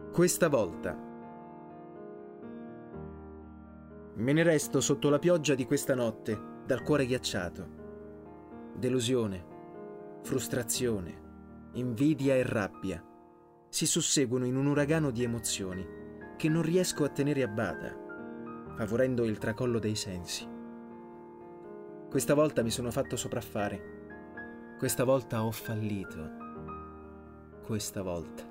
Questa volta. Me ne resto sotto la pioggia di questa notte, dal cuore ghiacciato. Delusione, frustrazione, invidia e rabbia si susseguono in un uragano di emozioni che non riesco a tenere a bada, favorendo il tracollo dei sensi. Questa volta mi sono fatto sopraffare. Questa volta ho fallito. Questa volta.